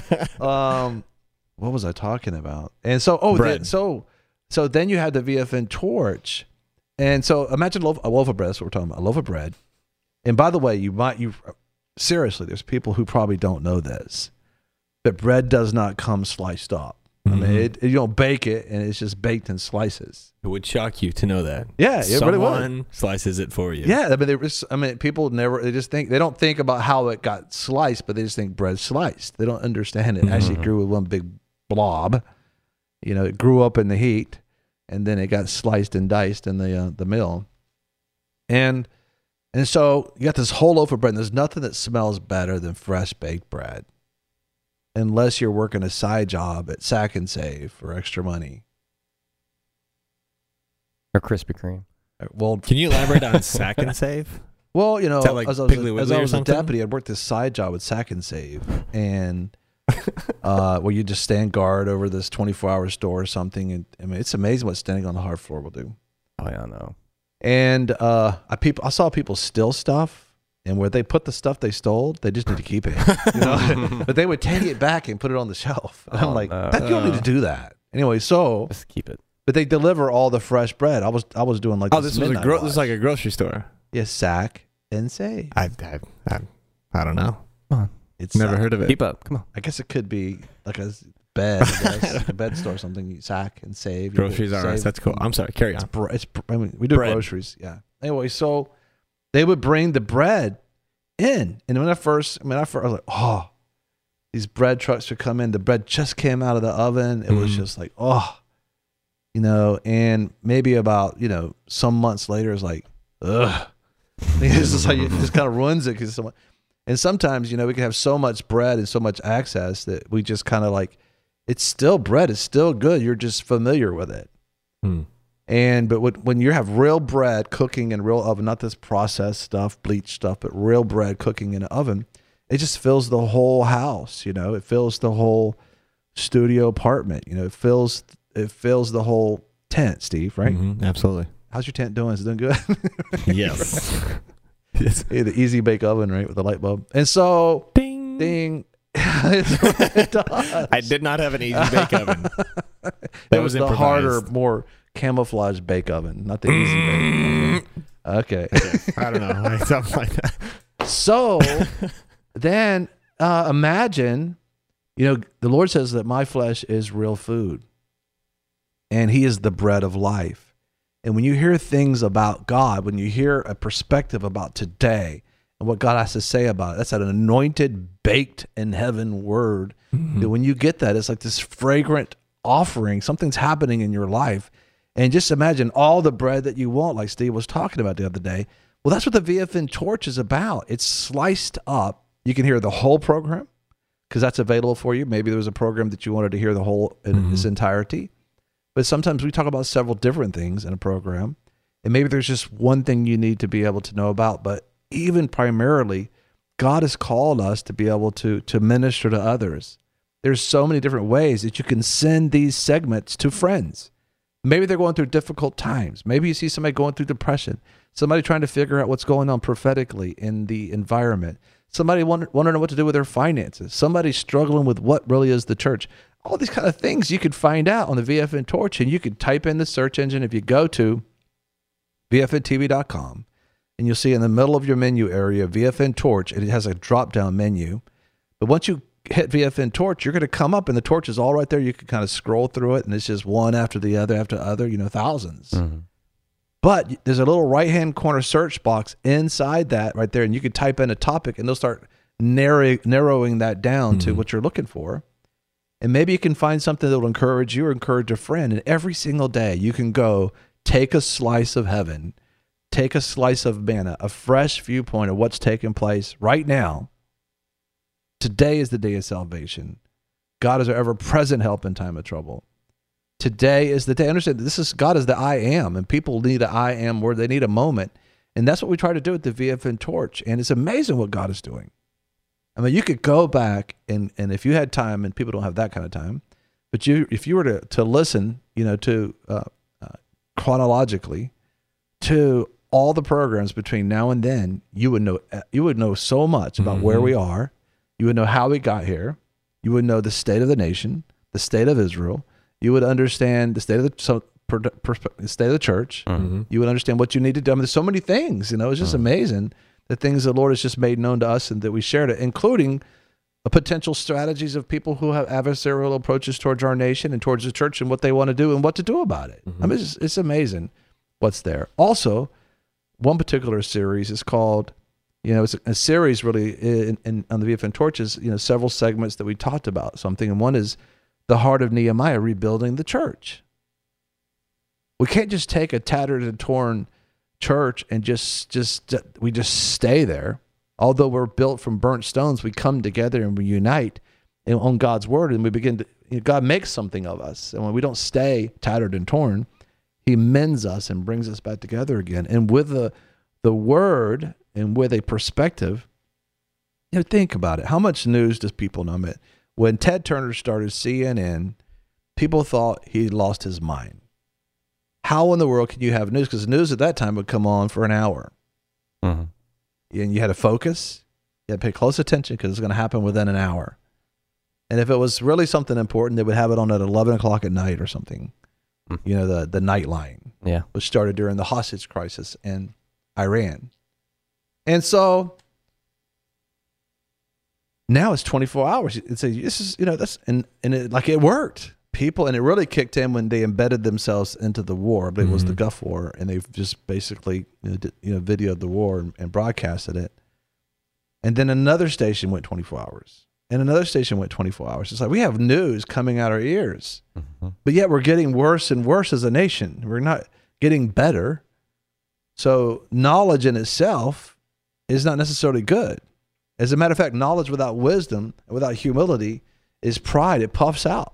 what was I talking about? And so, so then you had the VFN Torch. And so imagine a loaf of bread. That's what we're talking about. A loaf of bread. And by the way, seriously, there's people who probably don't know this, but bread does not come sliced up. I mean, you don't bake it, and it's just baked in slices. It would shock you to know that. Yeah, it really would. Someone slices it for you. Yeah, people they don't think about how it got sliced, but they just think bread sliced. They don't understand it actually grew with one big blob. It grew up in the heat, and then it got sliced and diced in the mill. And so you got this whole loaf of bread, and there's nothing that smells better than fresh baked bread. unless you're working a side job at Sack and Save for extra money. Or Krispy Kreme. Well, can you elaborate on Sack and Save? Well, you know, like as I was a deputy, I'd worked this side job with Sack and Save, and where you just stand guard over this 24-hour store or something. And I mean, it's amazing what standing on the hard floor will do. Oh yeah, I know. And I saw people steal stuff, and where they put the stuff they stole, they just need to keep it. You know? But they would take it back and put it on the shelf. And I'm like, you don't need to do that. Anyway, so just keep it. But they deliver all the fresh bread. I was doing like this was this is like a grocery store. Yes, Sack and Save. I don't know. Come on. It's never heard of it. Keep up. Come on. I guess it could be like a bed, like a bed store or something. You Sack and Save. Groceries are right. That's cool. I'm sorry. Carry on. I mean, we do bread. Groceries. Yeah. Anyway, so they would bring the bread in, and when I first I was like, oh, these bread trucks would come in. The bread just came out of the oven. It was just like, oh, you know. And maybe about some months later, it's like, ugh. It's just like it just kind of ruins it because someone. And sometimes, we can have so much bread and so much access that we just kind of like, it's still bread. It's still good. You're just familiar with it. But when you have real bread cooking in real oven, not this processed stuff, bleached stuff, but real bread cooking in an oven, it just fills the whole house. It fills the whole studio apartment. It fills the whole tent, Steve, right? Mm-hmm, absolutely. How's your tent doing? Is it doing good? Yes. Yes. Yeah, the Easy Bake Oven, right, with the light bulb. And so, ding. It does. I did not have an Easy Bake Oven. That was the harder, more camouflage bake oven, not the Easy Bake. Okay. I don't know, something like that. So then imagine, the Lord says that my flesh is real food, and He is the bread of life. And when you hear things about God, when you hear a perspective about today and what God has to say about it, that's an anointed, baked in heaven word. Mm-hmm. That when you get that, it's like this fragrant offering. Something's happening in your life. And just imagine all the bread that you want, like Steve was talking about the other day. Well, that's what the VFN Torch is about. It's sliced up. You can hear the whole program because that's available for you. Maybe there was a program that you wanted to hear the whole in its entirety. But sometimes we talk about several different things in a program, and maybe there's just one thing you need to be able to know about. But even primarily, God has called us to be able to minister to others. There's so many different ways that you can send these segments to friends. Maybe they're going through difficult times. Maybe you see somebody going through depression, somebody trying to figure out what's going on prophetically in the environment, somebody wondering what to do with their finances, somebody struggling with what really is the church. All these kind of things you could find out on the VFN Torch, and you could type in the search engine. If you go to VFNTV.com, and you'll see in the middle of your menu area, VFN Torch, and it has a drop-down menu. But once you hit VFN Torch, you're going to come up, and the torch is all right there. You can kind of scroll through it, and it's just one after the other, thousands. Mm-hmm. But there's a little right-hand corner search box inside that right there, and you can type in a topic, and they'll start narrowing that down to what you're looking for. And maybe you can find something that will encourage you or encourage a friend. And every single day you can go take a slice of heaven, take a slice of manna, a fresh viewpoint of what's taking place right now. Today is the day of salvation. God is our ever-present help in time of trouble. Today is the day. Understand, God is the I am, and people need the I am word. They need a moment. And that's what we try to do with the VFN Torch. And it's amazing what God is doing. I mean, you could go back and if you had time, and people don't have that kind of time, but if you were to listen, to chronologically to all the programs between now and then, you would know so much about where we are. You would know how we got here. You would know the state of the nation, the state of Israel. You would understand the state of the church. Mm-hmm. You would understand what you need to do. I mean, there's so many things. It's just amazing. The things the Lord has just made known to us and that we shared it, including potential strategies of people who have adversarial approaches towards our nation and towards the church and what they want to do and what to do about it. Mm-hmm. I mean, it's amazing what's there. Also, one particular series is called, it's a series really on the VFN Torches, several segments that we talked about something. And one is the heart of Nehemiah, rebuilding the church. We can't just take a tattered and torn church and we just stay there. Although we're built from burnt stones, we come together and we unite on God's word, and we begin to, God makes something of us. And when we don't stay tattered and torn, he mends us and brings us back together again. And with the word and with a perspective, think about it. How much news does people know? When Ted Turner started CNN, people thought he lost his mind. How in the world can you have news? Because news at that time would come on for an hour. Mm-hmm. And you had to focus. You had to pay close attention because it's going to happen within an hour. And if it was really something important, they would have it on at 11 o'clock at night or something. Mm-hmm. The Nightline, which started during the hostage crisis in Iran. And so now it's 24 hours. It's this is, and it worked. People, and it really kicked in when they embedded themselves into the war. But it was the Gulf War, and they've just basically videoed the war and broadcasted it. And then another station went 24 hours, and another station went 24 hours. It's like we have news coming out our ears, but yet we're getting worse and worse as a nation. We're not getting better. So knowledge in itself is not necessarily good. As a matter of fact, knowledge without wisdom and without humility is pride. It puffs out.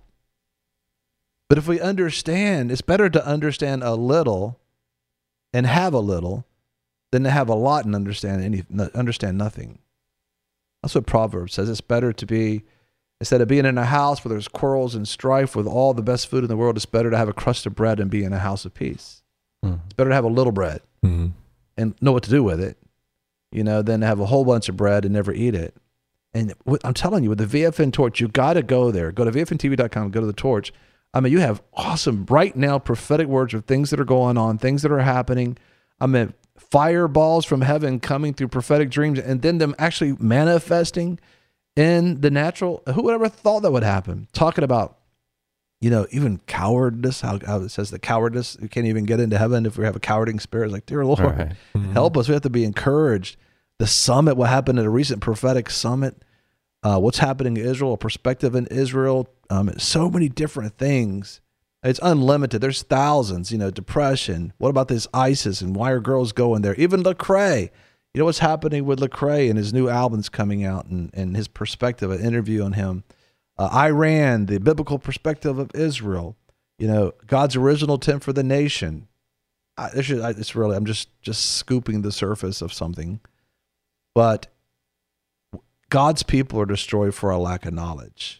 But if we understand, it's better to understand a little and have a little than to have a lot and understand nothing. That's what Proverbs says. It's better to be, instead of being in a house where there's quarrels and strife with all the best food in the world, it's better to have a crust of bread and be in a house of peace. It's better to have a little bread and know what to do with it, than to have a whole bunch of bread and never eat it. And I'm telling you, with the VFN Torch, you got to go there. Go to VFNTV.com, go to the Torch. You have awesome, right now, prophetic words of things that are going on, things that are happening. Fireballs from heaven coming through prophetic dreams, and then them actually manifesting in the natural. Who would ever thought that would happen? Talking about, even cowardice, how it says the cowardice, we can't even get into heaven if we have a cowarding spirit. It's like, dear Lord, help us. We have to be encouraged. The summit, what happened at a recent prophetic summit, what's happening in Israel, a perspective in Israel, so many different things. It's unlimited. There's thousands, depression. What about this ISIS and why are girls going there? Even Lecrae. You know what's happening with Lecrae and his new album's coming out and his perspective, an interview on him. Iran, the biblical perspective of Israel, God's original intent for the nation. It's really, I'm just scooping the surface of something. But God's people are destroyed for a lack of knowledge.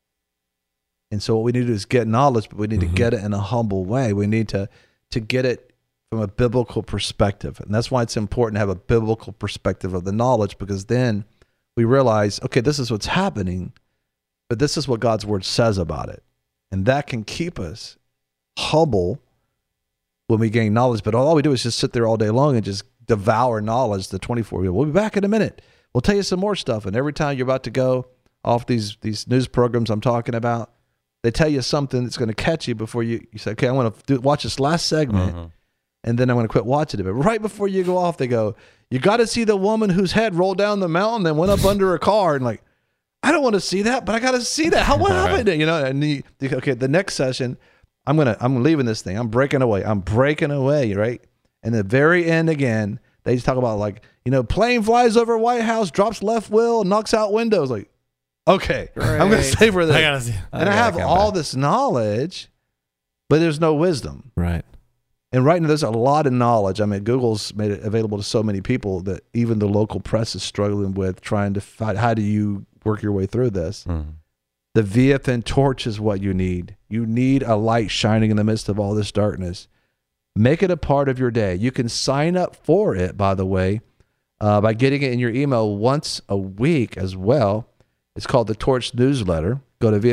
And so what we need to do is get knowledge, but we need to get it in a humble way. We need to get it from a biblical perspective. And that's why it's important to have a biblical perspective of the knowledge, because then we realize, okay, this is what's happening, but this is what God's word says about it. And that can keep us humble when we gain knowledge. But all we do is just sit there all day long and just devour knowledge, the 24-year. We'll be back in a minute. We'll tell you some more stuff. And every time you're about to go off these news programs I'm talking about, they tell you something that's going to catch you before you say, okay, I want to watch this last segment, and then I'm going to quit watching it. But right before you go off, they go, you got to see the woman whose head rolled down the mountain and went up under a car. And like, I don't want to see that, but I got to see that. What happened? And okay, the next session, I'm leaving this thing. I'm breaking away, right? And the very end again, they just talk about plane flies over White House, drops left wheel, knocks out windows. Like, okay, great. I'm going to savor this. I have all this knowledge, but there's no wisdom. Right. And right now there's a lot of knowledge. Google's made it available to so many people that even the local press is struggling with trying to find, how do you work your way through this? The VFN Torch is what you need. You need a light shining in the midst of all this darkness. Make it a part of your day. You can sign up for it, by the way, by getting it in your email once a week as well. It's called the Torch Newsletter. Go to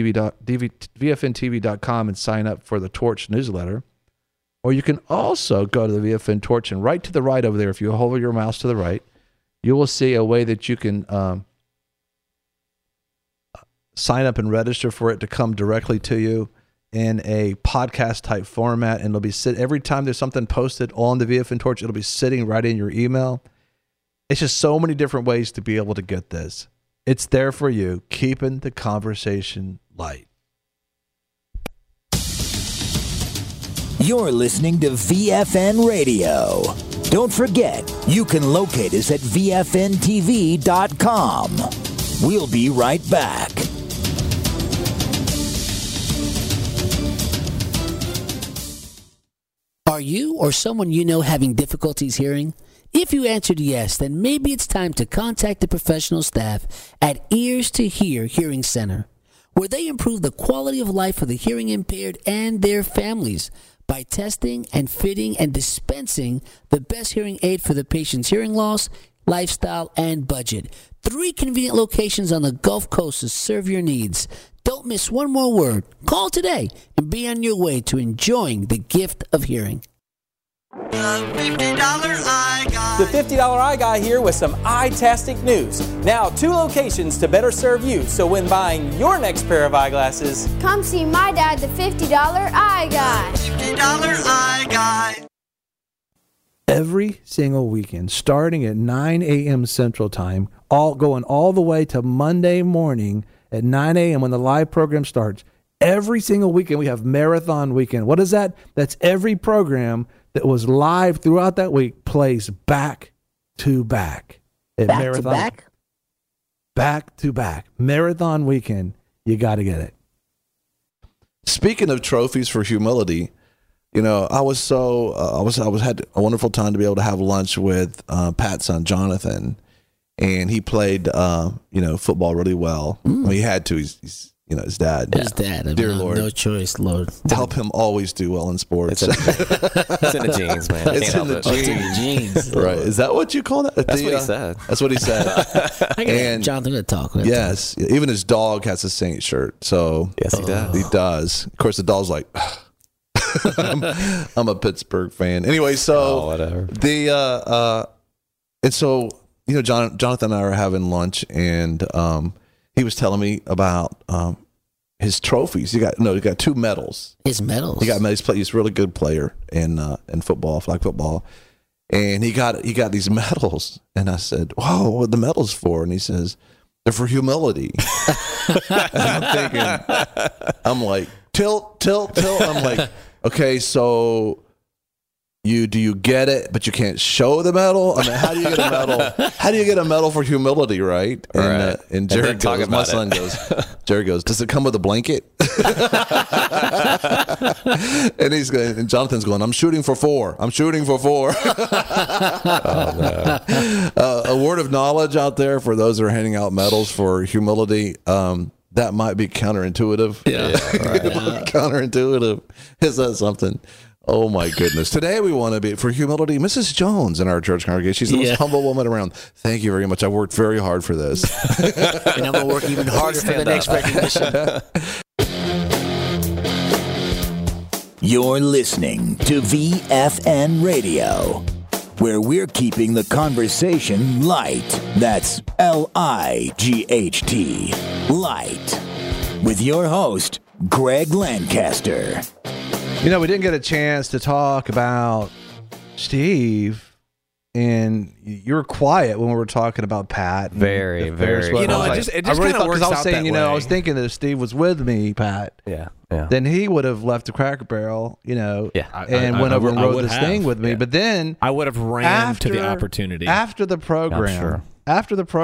VFNTV.com and sign up for the Torch Newsletter. Or you can also go to the VFN Torch, and right to the right over there, if you hold your mouse to the right, you will see a way that you can sign up and register for it to come directly to you in a podcast type format. And it'll be every time there's something posted on the VFN Torch, it'll be sitting right in your email. It's just so many different ways to be able to get this. It's there for you, keeping the conversation light. You're listening to VFN Radio. Don't forget, you can locate us at VFNTV.com. We'll be right back. Are you or someone you know having difficulties hearing? If you answered yes, then maybe it's time to contact the professional staff at Ears to Hear Hearing Center, where they improve the quality of life for the hearing impaired and their families by testing and fitting and dispensing the best hearing aid for the patient's hearing loss, lifestyle, and budget. 3 convenient locations on the Gulf Coast to serve your needs. Don't miss one more word. Call today and be on your way to enjoying the gift of hearing. The $50 Eye Guy. The $50 Eye Guy here with some eye-tastic news. Now, 2 locations to better serve you, so when buying your next pair of eyeglasses, come see my dad, the $50 Eye Guy. $50 Eye Guy. Every single weekend, starting at 9 a.m. Central Time, going all the way to Monday morning at 9 a.m. when the live program starts. Every single weekend, we have Marathon Weekend. What is that? That's every program that was live throughout that week plays back to back. Back to back? Back to back. Marathon Weekend. You got to get it. Speaking of trophies for humility, you know, I had a wonderful time to be able to have lunch with Pat's son Jonathan, and he played football really well. Well, he had to. He's his dad. His dad. Dear Lord, no choice, Lord. Help him always do well in sports. It's in the genes, man. It's in the genes. Right? Is that what you call that? That's what he said. That's what he said. And Jonathan, to talk. Yes, even his dog has a Saint shirt. So yes, he does. He does. Of course, the dog's like. I'm a Pittsburgh fan. Anyway, so whatever. And so Jonathan and I were having lunch, and he was telling me about his trophies. He got 2 medals. His medals. He's a really good player in football, flag football, and he got these medals. And I said, "Wow, what are the medals for?" And he says, "They're for humility." And I'm thinking, I'm like, tilt. I'm like, okay, so do you get it, but you can't show the medal? I mean, how do you get a medal? How do you get a medal for humility, right? Right. And Jared goes, my son goes, Jared goes, does it come with a blanket? And Jonathan's going, I'm shooting for 4. I'm shooting for 4. Oh, no. A word of knowledge out there for those that are handing out medals for humility. That might be counterintuitive. Yeah, right. Counterintuitive. Is that something? Oh, my goodness. Today we want to be, for humility, Mrs. Jones in our church congregation. She's the most humble woman around. Thank you very much. I worked very hard for this. And I'm going to work even harder for the next recognition. You're listening to VFN Radio, where we're keeping the conversation light. That's L-I-G-H-T, light. With your host, Greg Lancaster. We didn't get a chance to talk about Steve, and you were quiet when we were talking about Pat. Very. It just kind of works out that way. I was thinking that if Steve was with me, Pat, then he would have left the Cracker Barrel, and went over and wrote this thing with me. But then I would have ran to the opportunity after the program. After the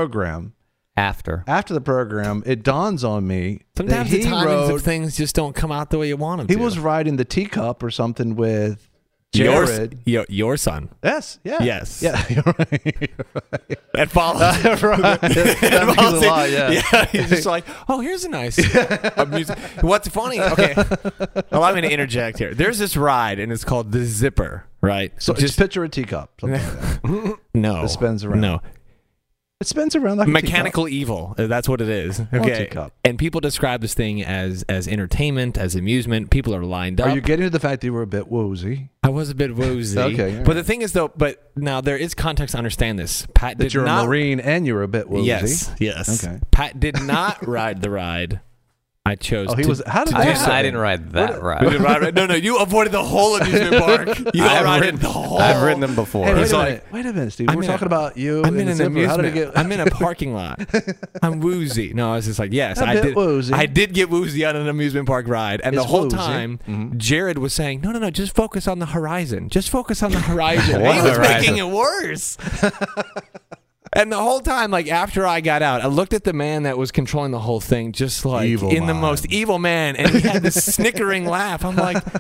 program, it dawns on me. Sometimes the timings of things just don't come out the way you want them to. He was riding the teacup or something with Jared. Your son. Yes. Yeah. Yes. Yeah. You're right. That follows. Yeah. He's just like, oh, here's a nice music. What's funny? Okay. Allow me to interject here. There's this ride, and it's called the Zipper, right? So just picture a teacup. Something like that. No. It spins around. No. It spins around like mechanical evil. That's what it is. Okay. And people describe this thing as entertainment, as amusement. People are lined up. Are you getting to the fact that you were a bit woozy? I was a bit woozy. Okay. But the thing is, though, now there is context to understand this. Pat did you're not. A Marine and you're a bit woozy. Yes. Okay. Pat did not ride the ride. I chose. Oh, he was. How did I didn't ride that ride. No, you avoided the whole amusement park. I've ridden them before. Hey, wait a minute, Steve. We're talking about you. I'm in an amusement. I'm in a parking lot. I'm woozy. No, I was just like, yes, I did. Woozy. I did get woozy on an amusement park ride, and the whole time, Jared was saying, "No, just focus on the horizon. Just focus on the horizon." He was making it worse. And the whole time, like after I got out, I looked at the man that was controlling the whole thing, just like the most evil man, and he had this snickering laugh. I'm like, did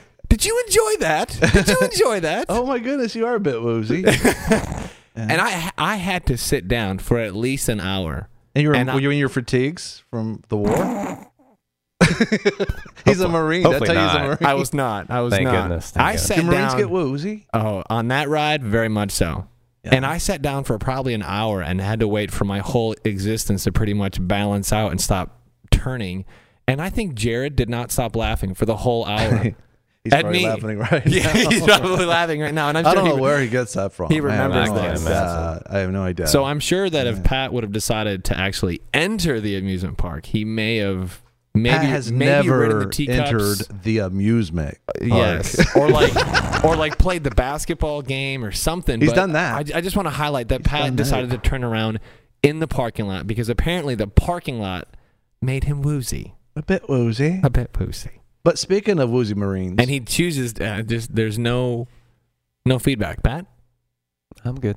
Did you enjoy that? Did you enjoy that? Oh my goodness, you are a bit woozy. And I had to sit down for at least an hour. And were you in your fatigues from the war? He's a Marine. That's how he's a Marine. I was not. Thank not. goodness. I sat Do Marines down. get woozy? Oh, on that ride, very much so. Yeah. And I sat down for probably an hour and had to wait for my whole existence to pretty much balance out and stop turning. And I think Jared did not stop laughing for the whole hour. He's at probably me. laughing right Yeah, now. he's probably laughing right now. And I'm I sure don't know where he gets that from. He remembers that. I have no idea. So I'm sure that if Pat would have decided to actually enter the amusement park, he may have Pat has ridden never the teacups. entered the amusement park. Yes, or like played the basketball game or something. He's But done that. I just want to highlight that Pat decided to turn around in the parking lot because apparently the parking lot made him woozy. A bit woozy. A bit woozy. But speaking of woozy Marines, And he chooses just there's no feedback. Pat? I'm good.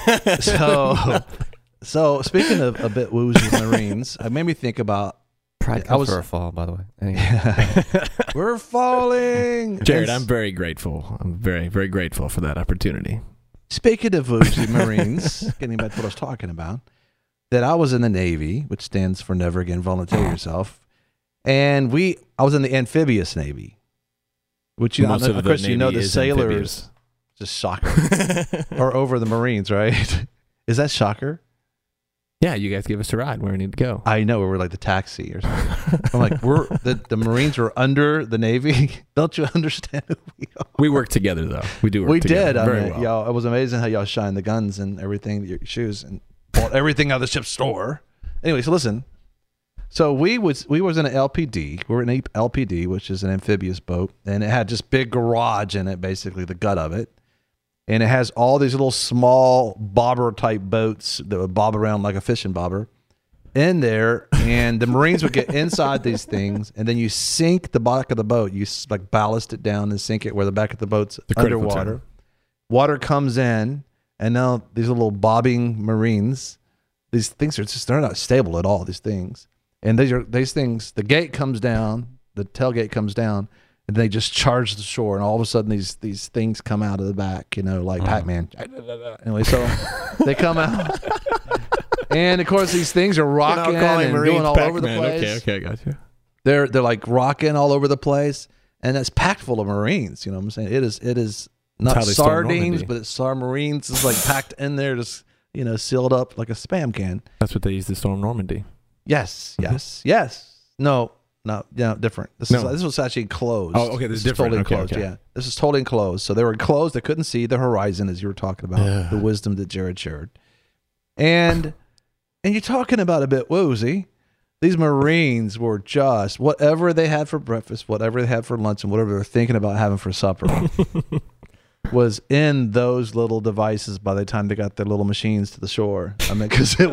so speaking of a bit woozy Marines, it made me think about. Pride comes for a fall, by the way. Anyway. We're falling, Jared, I'm very grateful. I'm very, very grateful for that opportunity. Speaking of woozy Marines, getting back to what I was talking about, that I was in the Navy, which stands for Never Again Volunteer Yourself, and I was in the amphibious Navy, which of course you know the sailors, amphibious. just shocker, are over the Marines, right? Is that shocker? Yeah, you guys give us a ride where we need to go. I know, we're like the taxi or something. I'm like, the Marines were under the Navy. Don't you understand who we are? We work together, though. We do work we together. did. Very I mean, well. y'all, it was amazing how y'all shined the guns and everything, your shoes, and bought everything out of the ship's store. Anyway, so listen. So we was in an LPD. We were in an LPD, which is an amphibious boat, and it had just big garage in it, basically the gut of it. And it has all these little small bobber-type boats that would bob around like a fishing bobber in there. And the Marines would get inside these things, and then you sink the back of the boat. You like ballast it down and sink it where the back of the boat's underwater. Term. Water comes in, and now these little bobbing Marines, these things they're not stable at all, these things. And these things, the gate comes down, the tailgate comes down, and they just charge the shore, and all of a sudden these things come out of the back, like Pac-Man. Anyway, so they come out, and of course these things are rocking and doing all over the place. Okay, I got you. They're like rocking all over the place, and that's packed full of Marines. You know what I'm saying? It is not sardines, but it's Marines. It's like packed in there, just sealed up like a Spam can. That's what they use to storm Normandy. Yes. No, different. This was actually enclosed. Oh, okay, this is different. Totally Okay, enclosed. okay. Yeah, this is totally enclosed. So they were enclosed. They couldn't see the horizon, as you were talking about, the wisdom that Jared shared. And you're talking about a bit woozy. These Marines were just whatever they had for breakfast, whatever they had for lunch, and whatever they're thinking about having for supper was in those little devices by the time they got their little machines to the shore. I mean, because it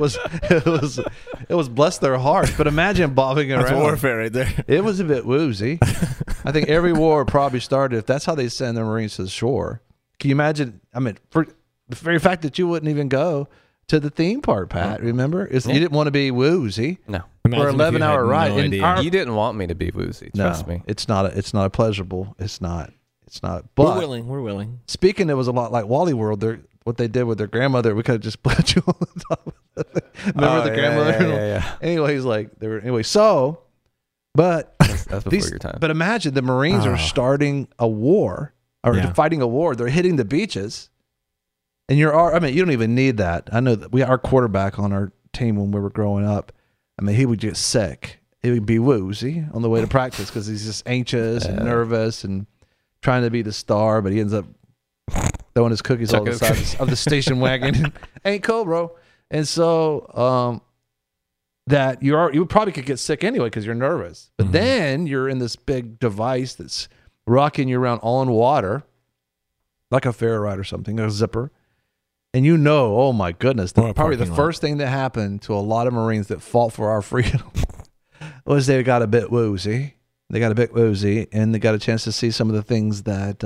was bless their hearts. But imagine bobbing around. That's warfare right there. It was a bit woozy. I think every war probably started, if that's how they send their Marines to the shore. Can you imagine? I mean, for the very fact that you wouldn't even go to the theme park, Pat, remember? You didn't want to be woozy. No. For an 11-hour ride. No you didn't want me to be woozy, trust me. It's not a pleasurable. It's not. But We're willing. Speaking, it was a lot like Wally World. What they did with their grandmother, we could have just put you on the top of it. Remember the grandmother? Yeah. Anyways, so, but that's before your time. But imagine the Marines are starting a war or fighting a war. They're hitting the beaches, and you don't even need that. I know that our quarterback on our team when we were growing up, he would get sick. He would be woozy on the way to practice because he's just anxious and nervous and trying to be the star, but he ends up throwing his cookies all the sides of the station wagon. Ain't cool, bro. And so that you probably could get sick anyway because you're nervous. But then you're in this big device that's rocking you around all in water, like a ferry ride or something, a zipper. And oh my goodness, probably the first thing that happened to a lot of Marines that fought for our freedom was they got a bit woozy. They got a bit woozy, and they got a chance to see some of the things that,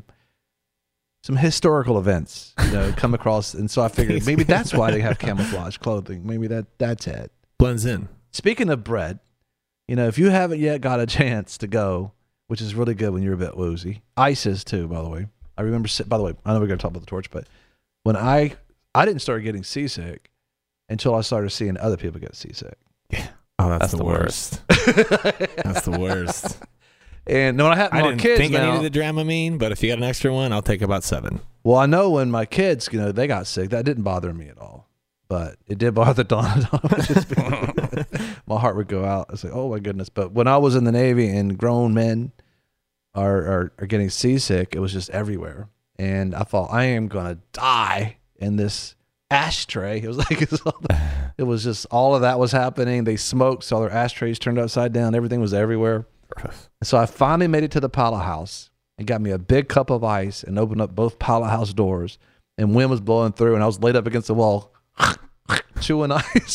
some historical events, come across. And so I figured maybe that's why they have camouflage clothing. Maybe that's it. Blends in. Speaking of bread, if you haven't yet got a chance to go which is really good when you're a bit woozy. Ice is too, by the way. I remember, by the way, I know we're going to talk about the torch, but when I didn't start getting seasick until I started seeing other people get seasick. Yeah. Oh, that's the worst. That's the worst. And when I had my kids, I needed the Dramamine, but if you got an extra one, I'll take about 7. Well, I know when my kids, they got sick, that didn't bother me at all. But it did bother Donna. My heart would go out. I was like, oh my goodness. But when I was in the Navy and grown men are getting seasick, it was just everywhere. And I thought, I am going to die in this ashtray. It was like, it was just all of that was happening. They smoked, so their ashtrays turned upside down. Everything was everywhere. And so I finally made it to the pilot house and got me a big cup of ice and opened up both pilot house doors. And wind was blowing through, and I was laid up against the wall, chewing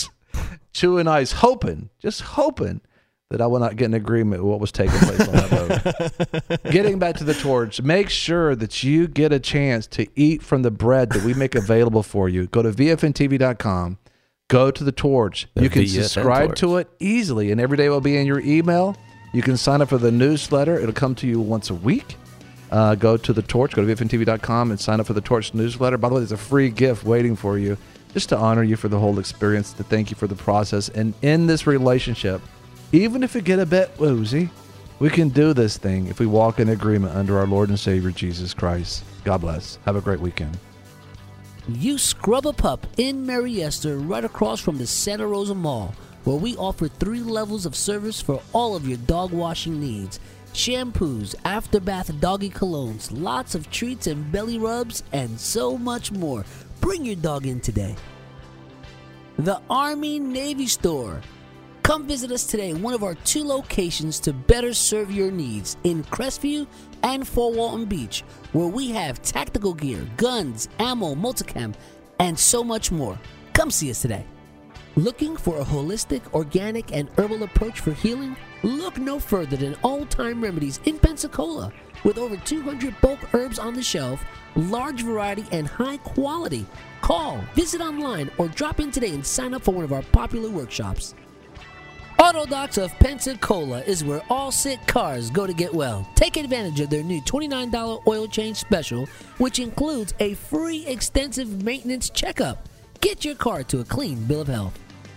ice, hoping that I would not get an agreement with what was taking place on that boat. Getting back to the torch, make sure that you get a chance to eat from the bread that we make available for you. Go to VFNTV.com, go to the torch. You can subscribe to it easily, and every day will be in your email. You can sign up for the newsletter. It'll come to you once a week. Go to the torch, go to VFNTV.com and sign up for the torch newsletter. By the way, there's a free gift waiting for you just to honor you for the whole experience, to thank you for the process. And in this relationship, even if we get a bit woozy, we can do this thing if we walk in agreement under our Lord and Savior, Jesus Christ. God bless. Have a great weekend. You Scrub a Pup in Mariester, right across from the Santa Rosa Mall, where we offer 3 levels of service for all of your dog washing needs. Shampoos, after-bath doggy colognes, lots of treats and belly rubs, and so much more. Bring your dog in today. The Army-Navy Store. Come visit us today in one of our 2 locations to better serve your needs in Crestview and Fort Walton Beach, where we have tactical gear, guns, ammo, multicam, and so much more. Come see us today. Looking for a holistic, organic, and herbal approach for healing? Look no further than Old Time Remedies in Pensacola. With over 200 bulk herbs on the shelf, large variety, and high quality. Call, visit online, or drop in today and sign up for one of our popular workshops. Auto Docks of Pensacola is where all sick cars go to get well. Take advantage of their new $29 oil change special, which includes a free extensive maintenance checkup. Get your car to a clean bill of health.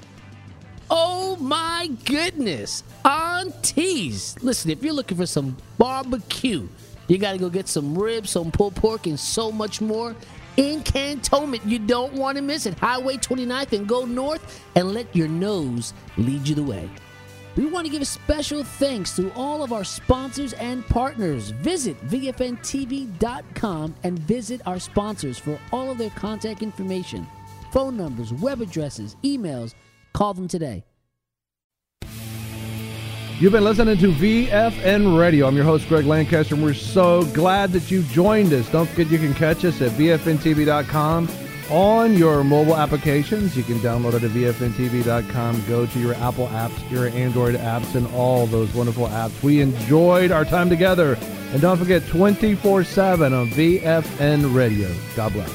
Oh my goodness! Aunties! Listen, if you're looking for some barbecue, you gotta go get some ribs, some pulled pork, and so much more. In Cantonment, you don't want to miss it. Highway 29th and go north and let your nose lead you the way. We want to give a special thanks to all of our sponsors and partners. Visit VFNTV.com and visit our sponsors for all of their contact information, phone numbers, web addresses, emails. Call them today. You've been listening to VFN Radio. I'm your host, Greg Lancaster, and we're so glad that you joined us. Don't forget you can catch us at VFNTV.com on your mobile applications. You can download it at VFNTV.com. Go to your Apple apps, your Android apps, and all those wonderful apps. We enjoyed our time together. And don't forget, 24/7 on VFN Radio. God bless.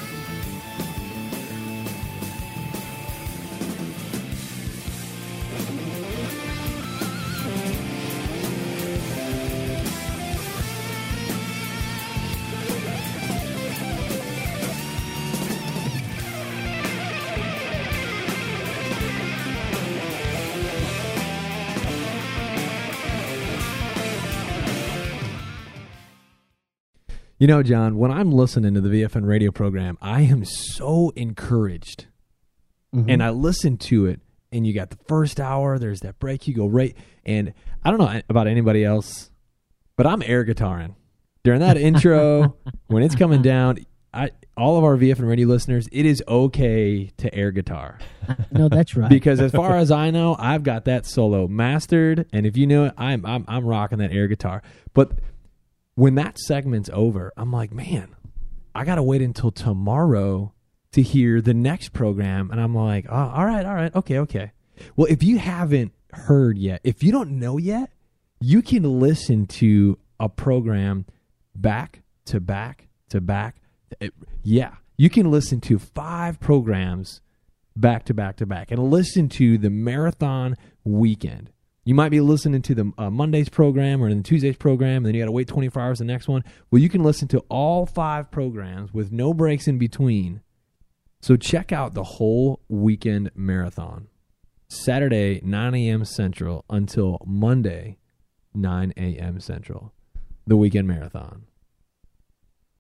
You know, John, when I'm listening to the VFN radio program, I am so encouraged. Mm-hmm. And I listen to it, and you got the first hour, there's that break, you go right. And I don't know about anybody else, but I'm air guitaring. During that intro, when it's coming down, all of our VFN radio listeners, it is okay to air guitar. No, that's right. Because as far as I know, I've got that solo mastered, and if you know it, I'm rocking that air guitar. But when that segment's over, I'm like, man, I got to wait until tomorrow to hear the next program. And I'm like, oh, all right, okay. Well, if you haven't heard yet, if you don't know yet, you can listen to a program back to back to back. Yeah, you can listen to 5 programs back to back to back and listen to the marathon weekend. You might be listening to the Monday's program or the Tuesday's program, and then you got to wait 24 hours for the next one. Well, you can listen to all 5 programs with no breaks in between. So check out the whole weekend marathon. Saturday, 9 a.m. Central until Monday, 9 a.m. Central. The weekend marathon.